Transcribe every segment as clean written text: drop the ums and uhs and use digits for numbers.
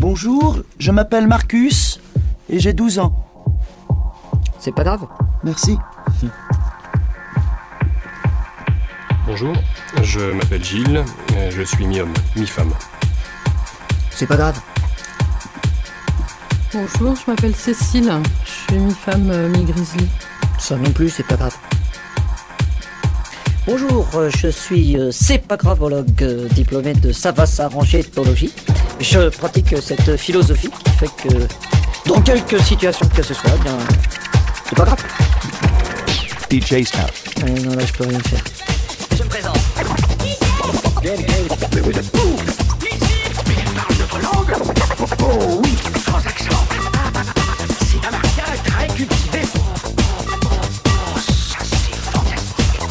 Bonjour, je m'appelle Marcus et j'ai 12 ans. C'est pas grave. Merci. Bonjour, je m'appelle Gilles, je suis mi-homme, mi-femme. C'est pas grave. Bonjour, je m'appelle Cécile, je suis mi-femme, mi-grizzly. Ça non plus, c'est pas grave. Bonjour, je suis sépagravologue, diplômé de Savas-Arrangé-Ethnologie. Je pratique cette philosophie qui fait que, dans quelque situation que ce soit, bien, c'est pas grave. DJ Snap. Non, là, je peux rien faire. Je me présente. Oh oui, sans accent. C'est un mariage très cultivé. Oh, ça c'est fantastique.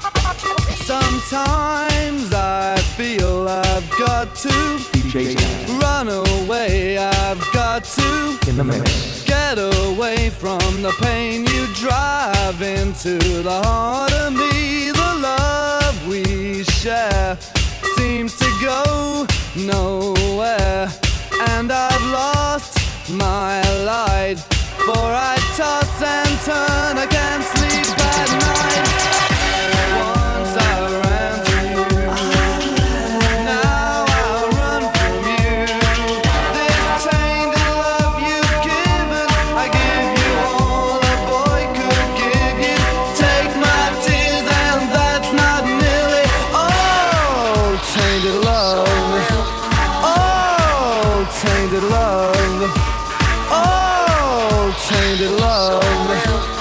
Sometimes I feel I've got to DJ Snap. run away. I've got to In the mix. get away from the pain you drive into the heart of me. The love we share seems to go nowhere, and I've lost my light, for I toss and turn, I can't sleep at night. Once I ran to you, now I run from you. This tainted love you've given, I give you all a boy could give you. Take my tears and that's not nearly all. Tainted love, oh, tainted love, oh, tainted love,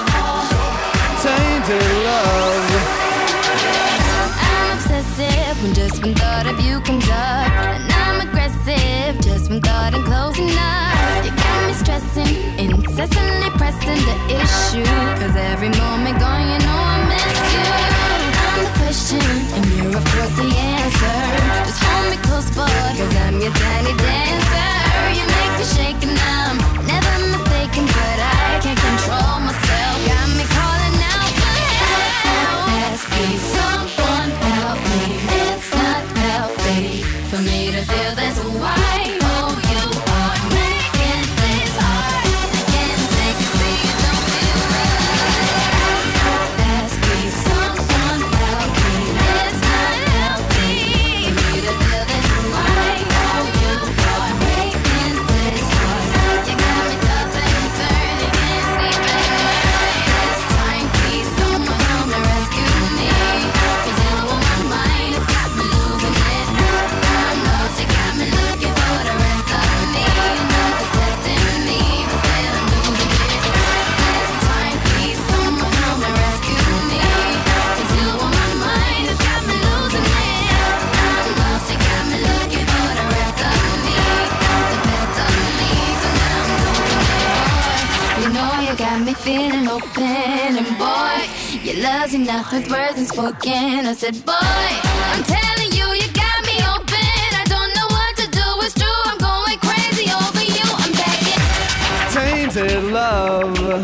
tainted love. I'm obsessive when just one thought of you comes up, and I'm aggressive just when thought I'm close enough. You got me stressing, incessantly pressing the issue, 'cause every moment gone, you know I miss you. I'm the question, and you're of course the answer. Just hold me close, boy, 'cause I'm your tiny dancer. You make me shake and I'm never mistaken, but I can't control myself. Got me calling out for help. Ask me, someone help me. It's not healthy for me to feel this way. Oh, you are making this hard. I can't take it, see you don't feel right. Ask me, someone help me. It's not healthy for me to feel this way. Oh, you are making this hard. You got me tossing and turning, can't sleep at night. This time, please, someone help me rescue me. 'Cause you on my mind, it's got me losing it. I'm lost, you got me looking for the rest of me. Nothing's testing me, but still I'm losing it. This time, please, someone help me rescue me. 'Cause you on my mind, it's got me losing it. I'm lost, you got me looking for the rest of me. The best of me, so now I'm losing it. You know you got me feeling open, and boy, your love's enough with words unspoken. I said, boy, I'm telling you, you got me open. I don't know what to do, it's true, I'm going crazy over you. I'm begging. Tainted love,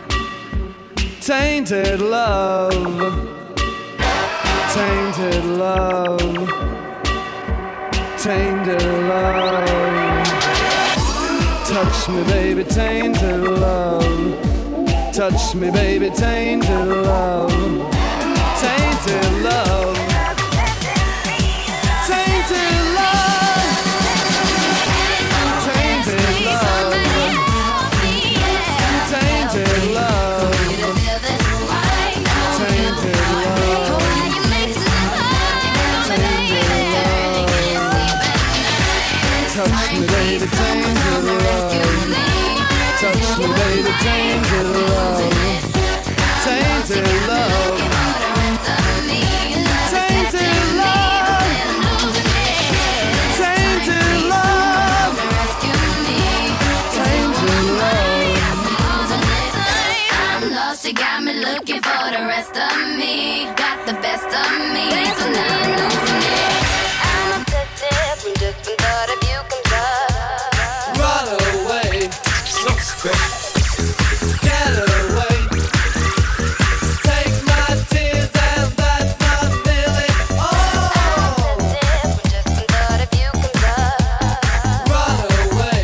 tainted love, tainted love, tainted love. Touch me, baby, tainted love. Touch me, baby, tainted love. Tainted love. Tainted love. Tainted love. Tainted love. Tainted love. Touch me, baby, tainted love. Touch me, baby, tainted love. Tainted love. Tainted love. Tainted love. Tainted love. I'm lost, you got me looking for the rest of me. Got the best of me, so now I'm losing it. I'm obsessive when just one thought of you comes up. Run away. So quick. Get away. Take my tears and that's not nearly all. I'm obsessive when just one thought of you comes up. Run away.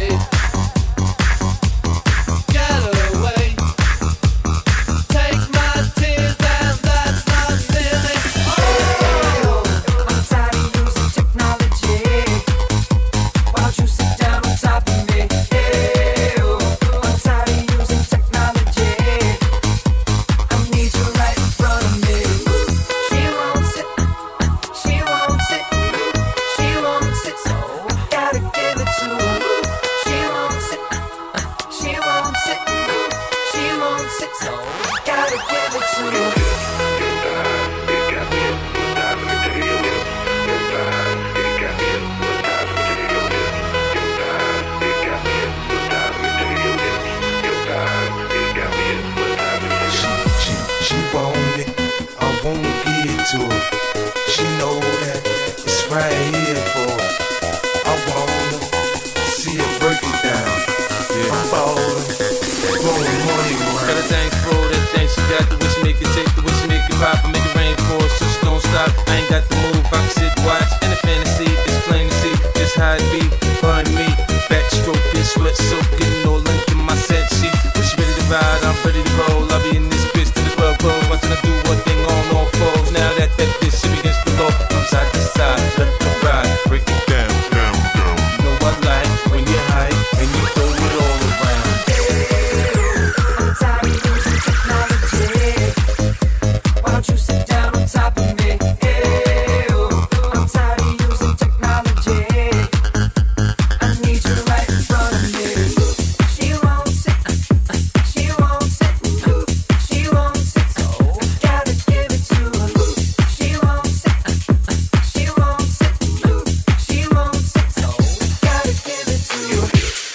sit, watch, and the fantasy is plain to see just how it be. Burn me, backstroking, sweat soaking, all into my set sheet. When she ready to ride, I'm ready to roll. I'll be in this bitch to the club roll. Watching her do one thing on all fours. Now that bitch she begins to roll from side to side. Let her ride, break it down, down, down. You know I like when you're high and you throw it all around. I'm tired of using technology. Why don't you sit down on top of me? I'm tired of using technology. I need you right in front of me. She won't sit, she won't sit, she won't sit, so gotta give it to her. She won't sit, she won't sit, she won't sit, so gotta give it to her.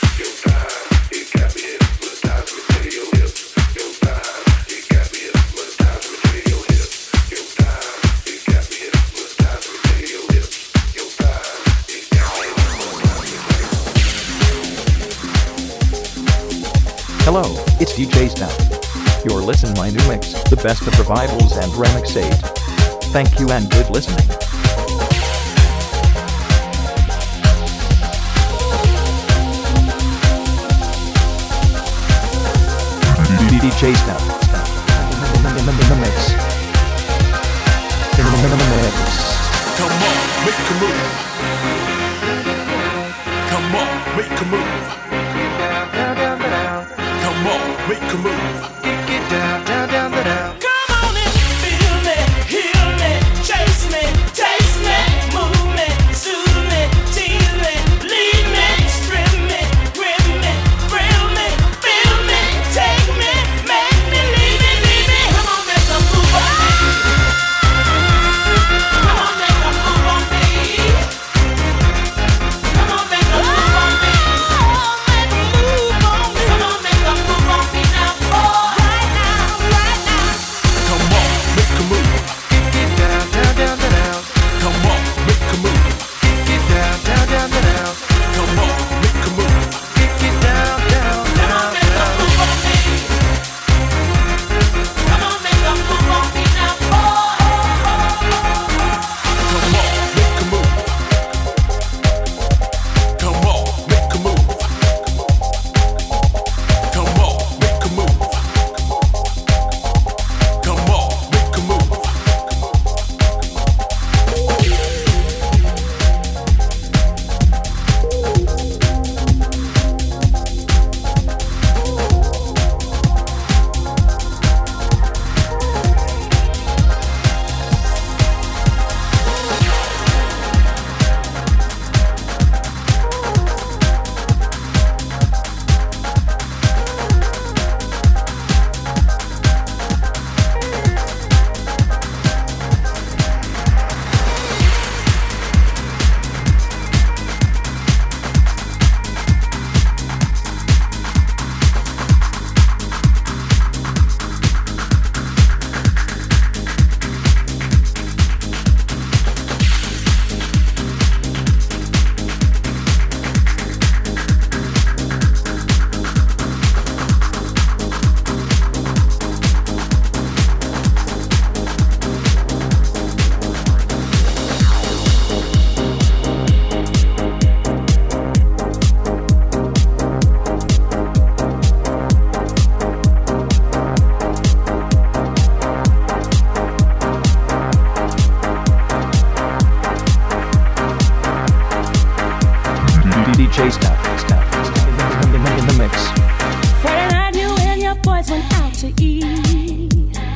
Hello, it's DJ Stout. You're listening my new mix, the best of revivals and remix 8. Thank you and good listening. DJ Stout. In the mix. In the mix. Come on, make a move. Come on, make a move. Come on, make a move. Get down, down, down, down. Come on and feel me, heal me, chase me, taste me, move me, soothe me, tease me, lead me, strip me, grip me, thrill me, feel me, take me, make me, leave me. Come on, make a move on me. Come on, make a move on me. Come on, make a move on me. Come on, make a move on me now. Right now. Come on, make a move. Get down, down, down, down. Come on, make a move. Get down, down, down, down. Come on, make a move. Get down, down, Come on, down, make a down. move on me. Come on, make a move on me now. Come on, make a move. Come on, make a move. Come on, make a move. Come on, make a move. DJ Stout. In the mix. Friday night you and your boys went out to eat.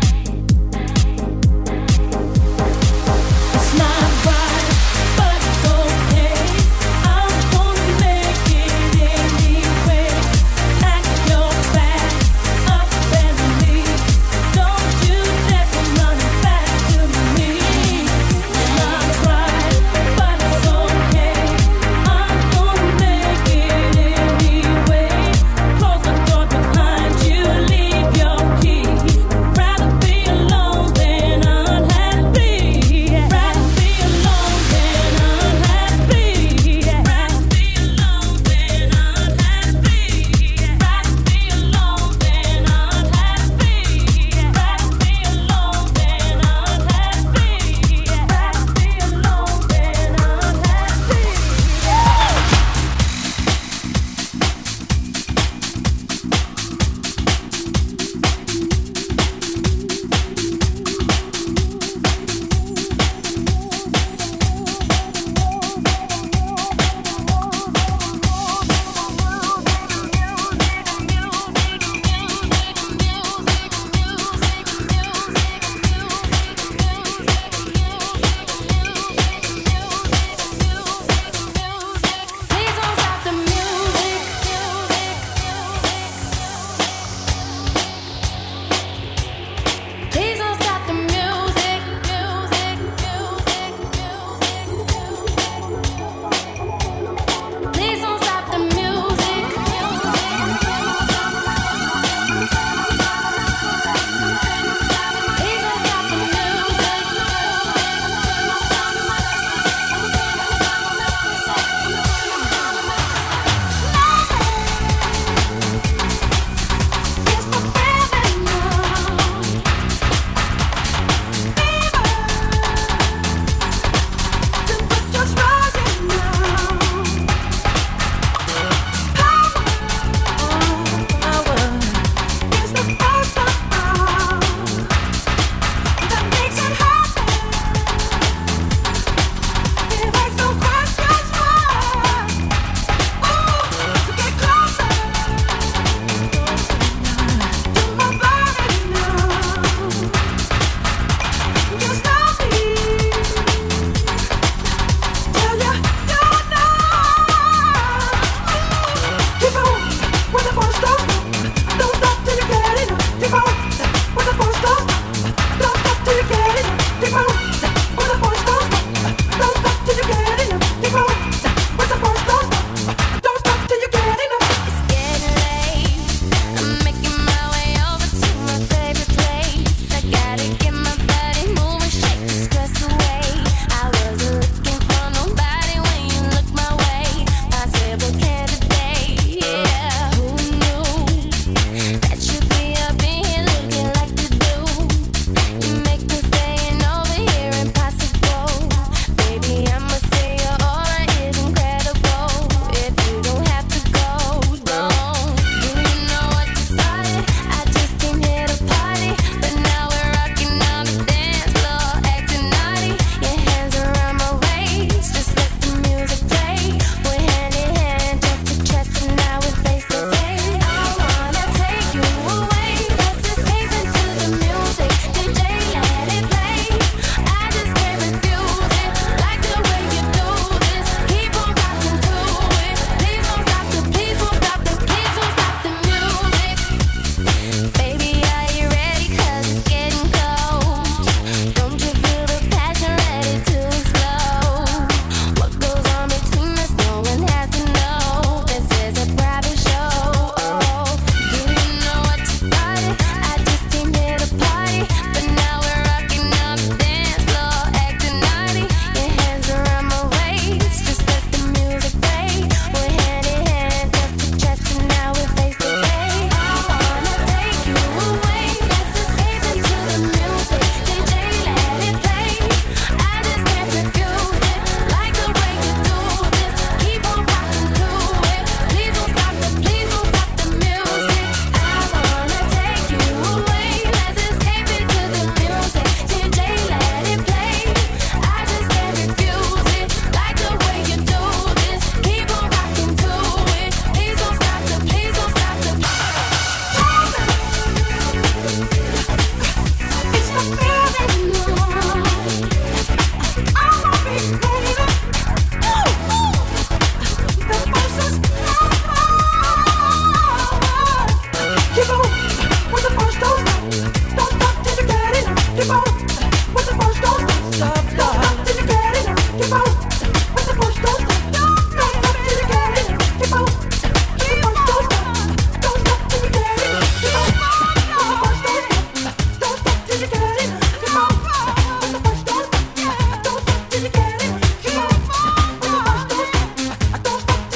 It's not right, but it's okay. I'm gonna make it anyway. Pack your bag up and leave. Don't you dare come running back to me. It's not right, but it's okay. I'm gonna make it anyway. Close the door behind you, leave your key.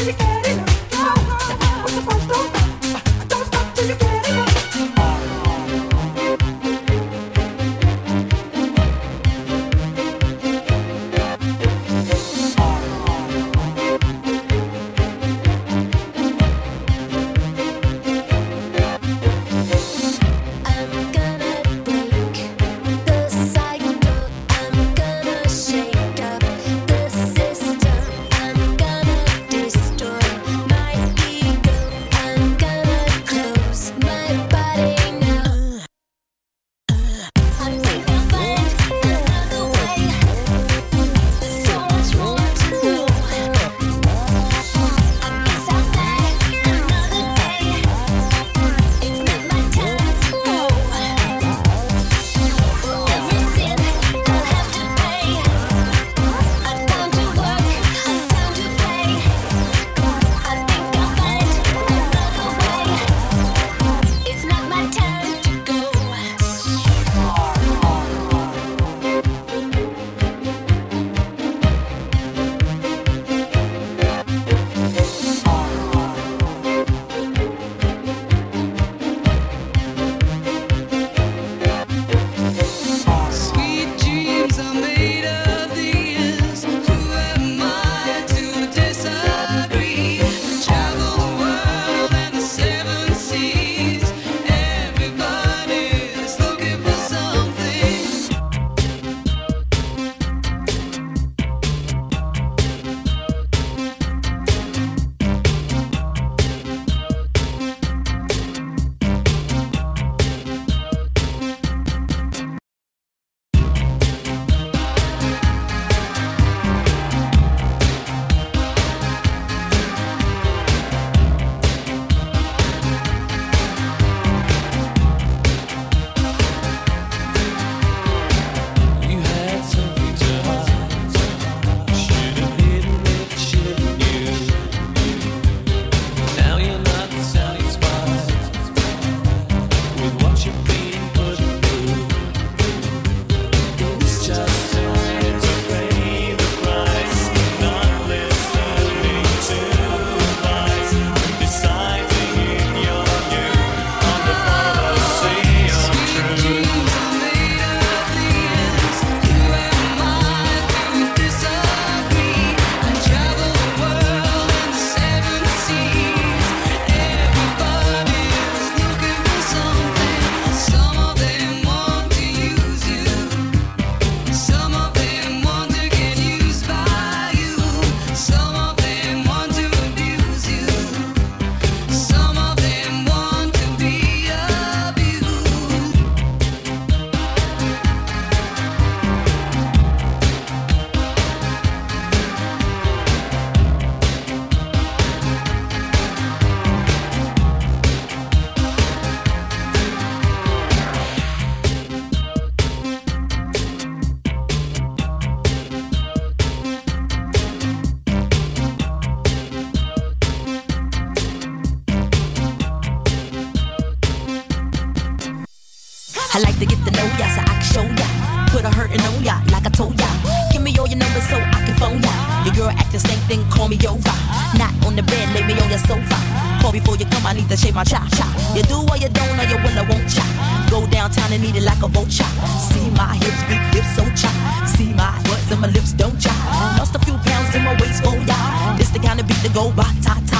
I like to get to know ya so I can show ya. Put a hurtin' on ya like I told ya. Give me all your numbers so I can phone ya. Your girl acting stank, then call me over. Not on the bed, lay me on your sofa. Call before you come, I need to shave my cha-cha. You do or you don't, or you will or won't cha. Go downtown and eat it like a vulture. See my hips, big hips, so cha. See my butts and my lips don't cha. Lost a few pounds in my waist, oh yeah. This the kind of beat that go ba-ta-ta.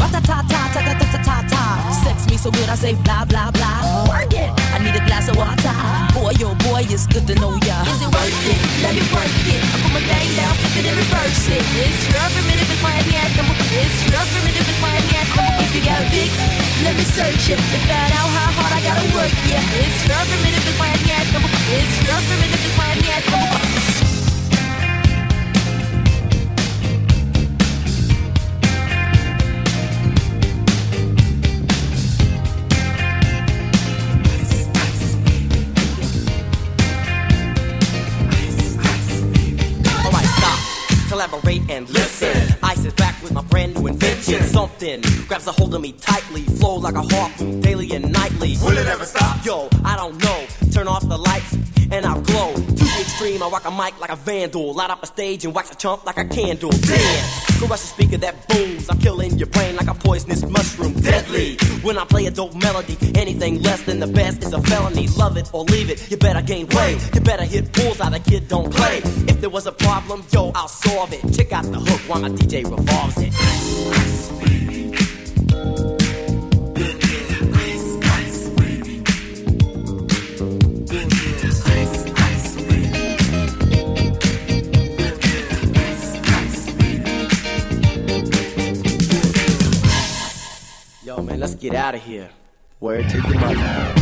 Ba-ta-ta-ta-ta-ta-ta-ta-ta. Sex me so good I say blah, blah, blah. Work it, I need a glass of water. Boy, oh boy, it's good to know ya. Is it worth it? Let me work it. I put my thing down, flip it and reverse it. It's your primitive, it's my hand. It's your primitive, it's my hand. If you got a big, let me search it. To find out how hard I gotta work, yeah. It's your primitive, it's my hand. It's your primitive, it's my hand. Collaborate and listen. I sit back with my brand new invention. Something grabs a hold of me tightly, flow like a harpoon daily and nightly. Will it ever stop? Yo, I don't know. Turn off the lights and I'll glow. To the extreme extreme, I rock a mic like a vandal. Light up a stage and wax a chump like a candle. Dance, caress a speaker that booms. I'm killing your brain like a poisonous mushroom. Deadly, when I play a dope melody. Anything less than the best is a felony. Love it or leave it, you better gain weight. You better hit bulls out, a kid don't play. If there was a problem, yo, I'll solve it. Check out the hook while my DJ revolves it. Yo, man, let's get out of here. Word to your mother.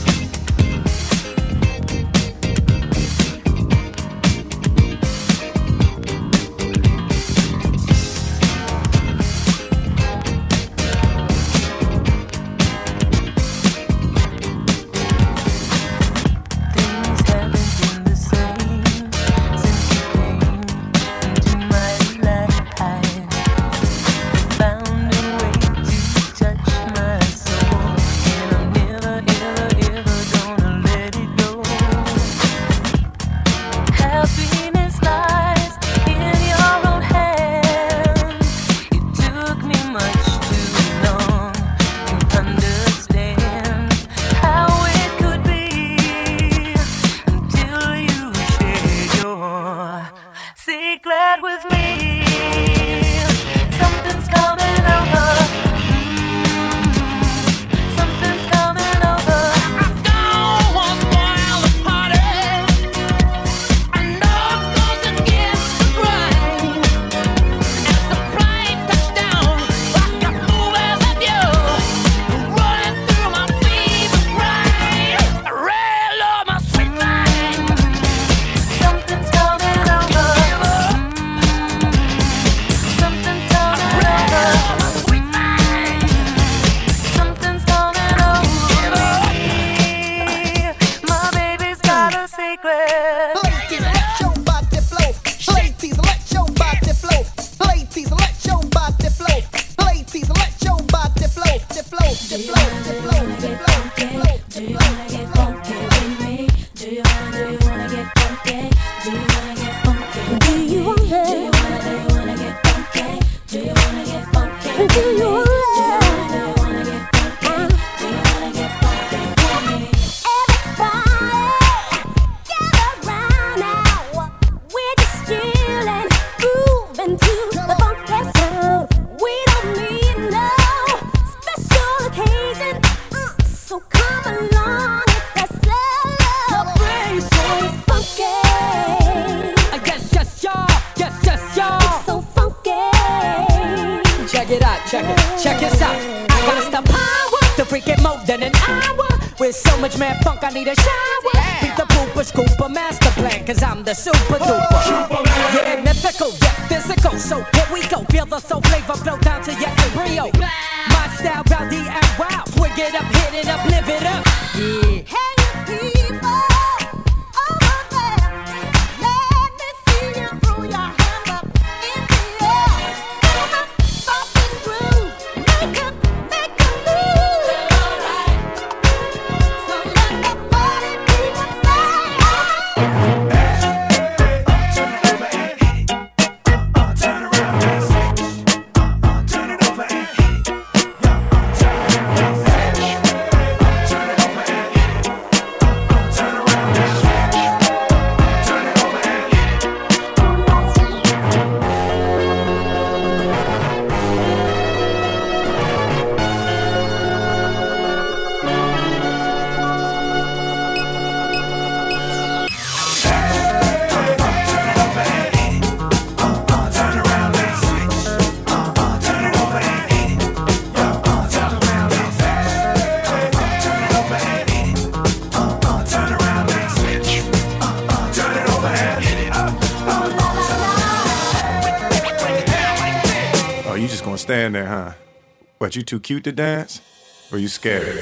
Stand there, huh? What, you too cute to dance? Or you scared?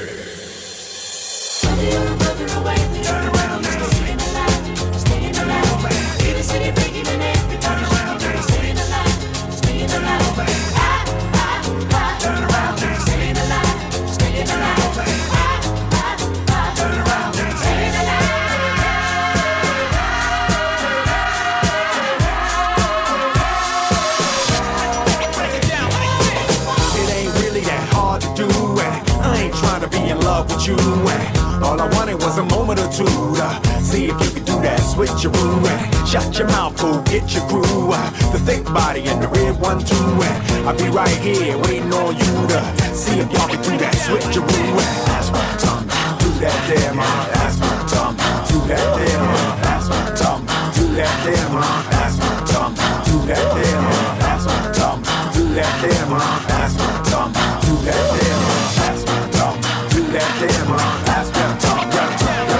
love with you. And all I wanted was a moment or two to see if you could do that switcheroo. And shut your mouth, fool, get your groove. The thick body and the red one too. And I'll be right here waiting on you to see if y'all can do that switcheroo. And that's what I'm talking about. Do that there, man. That's what I'm talking about. Do that there, man. That's what I'm talking about. Do that there, man. That's what I'm talking about. Do that there, man. That's what I'm talking about. Do that there, man. That's what I'm talking about. Do that there, man. That's what I'm talking about. Do that there, man. That's what I'm talking about.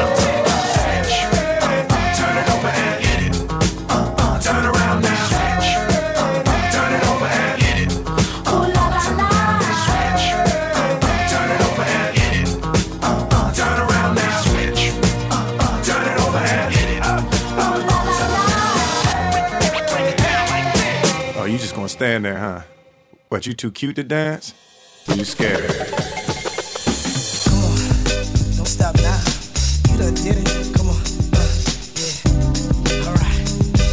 Turn it over and hit it. Turn around now. Turn it over and hit it. Ooh la la la. Turn it over and hit it. Turn around now. Turn it over and hit it. Oh, you just gonna stand there, huh? What, you too cute to dance? Or you scared? Don't stop now. You done did it. Come on. Yeah. All right.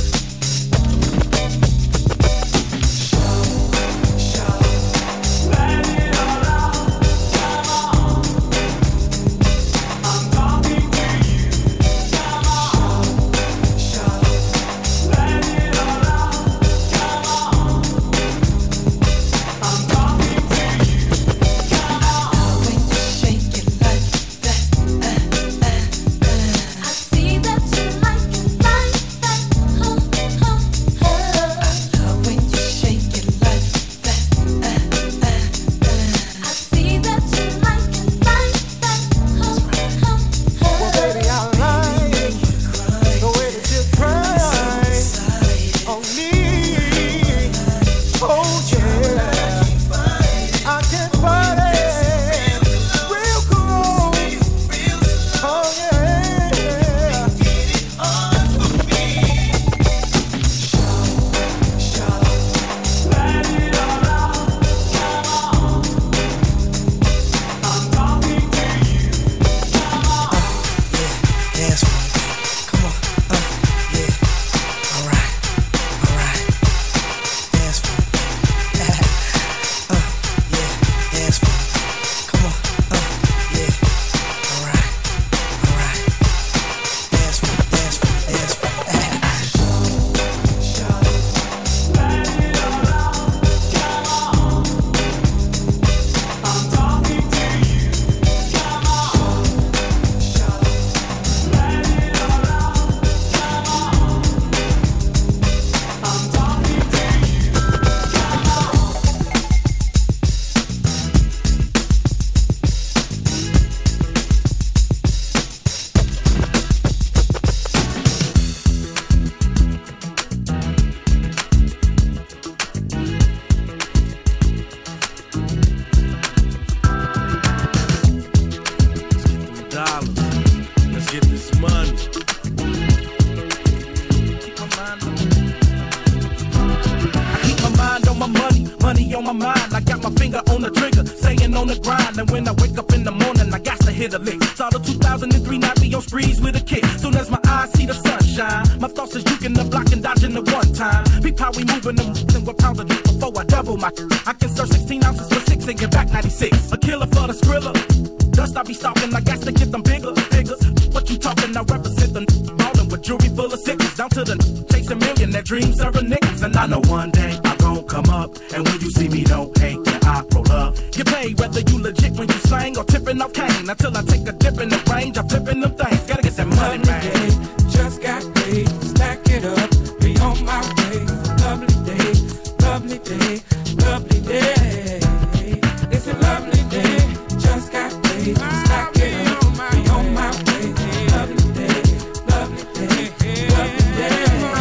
hit a lick. Saw the 2003 Nazi on sprees with a kick. Soon as my eyes see the sunshine, my thoughts is juking the block and dodging the one time. Peep how we moving them and what pounds of drink before I double my. I can serve 16 ounces for 6 and get back 96. A killer for the skrilla. Dust I be stalking, I got to get them bigger figures. What you talking? I represent the ballin' with jewelry full of sickles. Down to the chasing million that dream serving niggas. And I know one day I gon' come up, and when you see me, don't hate that I roll up. Get paid whether you legit when you slang or tipping off cane. Until I take a dip in the range, I'm flipping them things. Gotta get that money, man. Just got paid, stack it up, be on my way. Lovely day, lovely day, lovely day. It's a lovely day. Just got paid, stack it up, be on my way. Lovely day, lovely day, lovely day.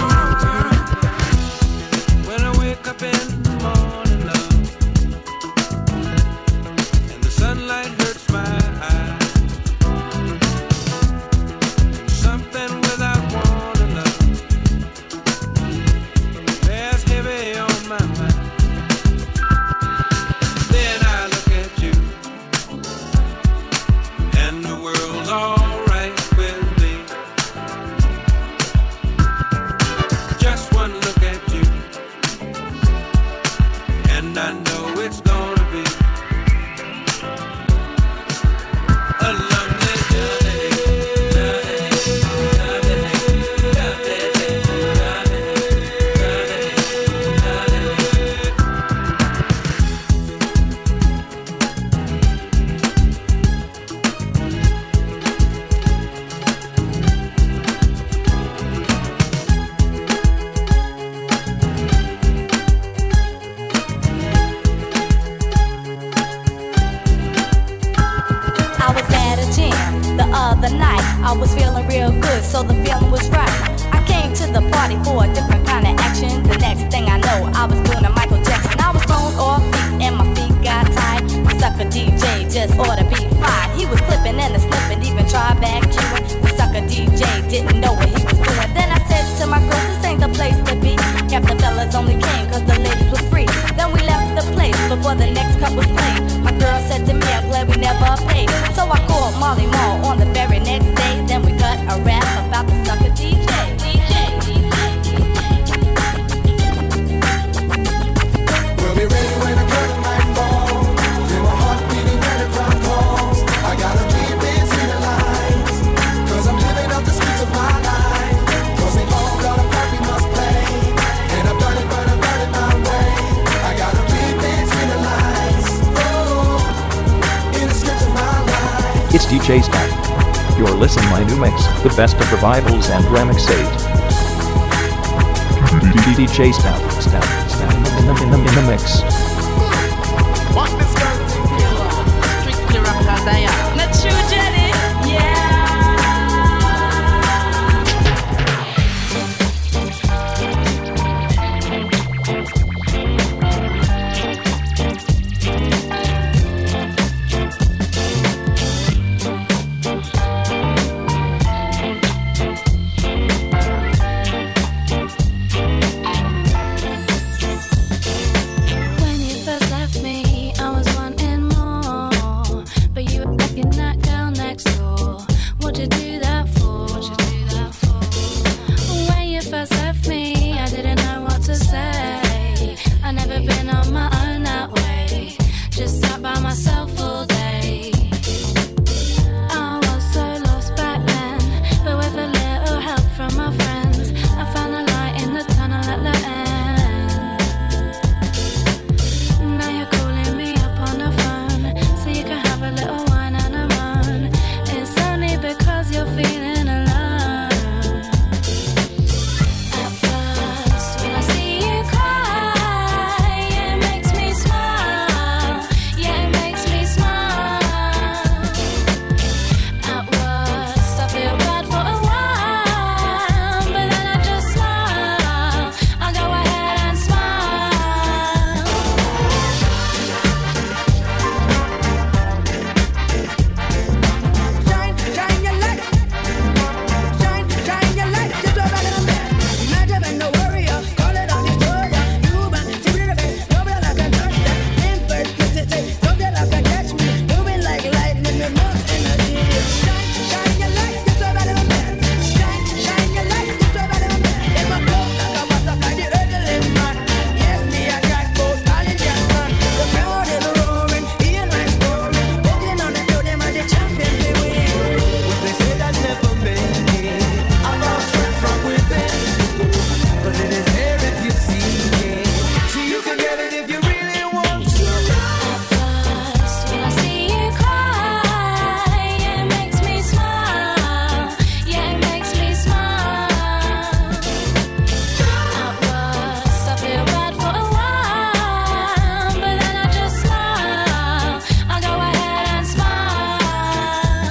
When I wake up in the morning, love, and the sunlight hurts my eyes, I was feeling real good, so the feeling was right. I came to the party for a different kind of action. The next thing I know, I was doing a Michael Jackson. I was thrown off feet and my feet got tied. The sucker DJ just ought to be fired. He was clipping and a snipping, even tried back queuing. The sucker DJ didn't know what he was doing. Then I said to my girls, this ain't the place to be. Half the fellas only came cause the ladies were free. Then we left the place before the next cut was played. My girl said to me, I'm glad we never paid. So I called Molly Mall on the very next day. Then we cut a rap about the sucker DJ. We'll be ready when the curtain might fall. Feel my heart beating when the crowd calls. I gotta read between the lines, cause I'm living up the streets of my life. Cause they all got a part we must play. And I've done it, but I've done it my way. I gotta read between the lines. Oh, in the script of my life. It's DJ Snap. You're listening my new mix, the best of revivals and remixate. DJ Snap in the mix. Strictly Rockazaya. Not you, Jenny? When you first left me, I was wanting more, but you were fucking that girl next door. What'd you do that for? When you first left me, I didn't know what to say. I never been on my own that way, just sat by myself all day. I was so lost back then, but with a little help from my friends, I found a light in the tunnel at the end. Now you're calling me up on the phone, so you can have a little wine and a moan. It's only because you're feeling alone. At first, when I see you cry, it makes me smile. Yeah, it makes me smile. At worst, I feel bad for a while, but then I just smile. I go ahead and smile. Shine your light. Shine your light. Just go back in the man. Imagine been no warrior. Call it on the Georgia. You man, see me in the face. Nobody like a touch that. In first, nobody like a catch me. Moving like lightning, the most energy. Shine your light. Just go back in the man. Shine your light. Just go back in the man. In my clothes, like a WhatsApp, like the Erdeling man. Yes, me, I got both Italian man. The crowd is roaring, hearing my story. Walking on the floor, them are the champions, they win. What they say that never made me, I found strength from within. Cause it is there if you seek it. See, you can get it if you really want to. At first, when I see you cry, it makes me smile. Yeah, it makes me smile. At worst, I feel bad for a while, but then I just smile. I go ahead and smile.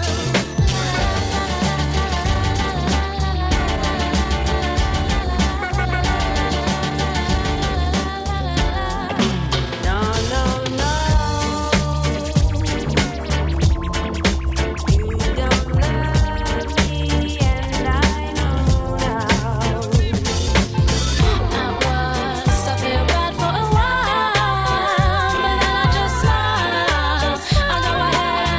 At worst, I feel bad for a while, but then I just smile. I go ahead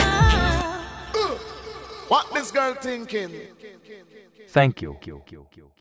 and smile. What this girl thinking? Thank you.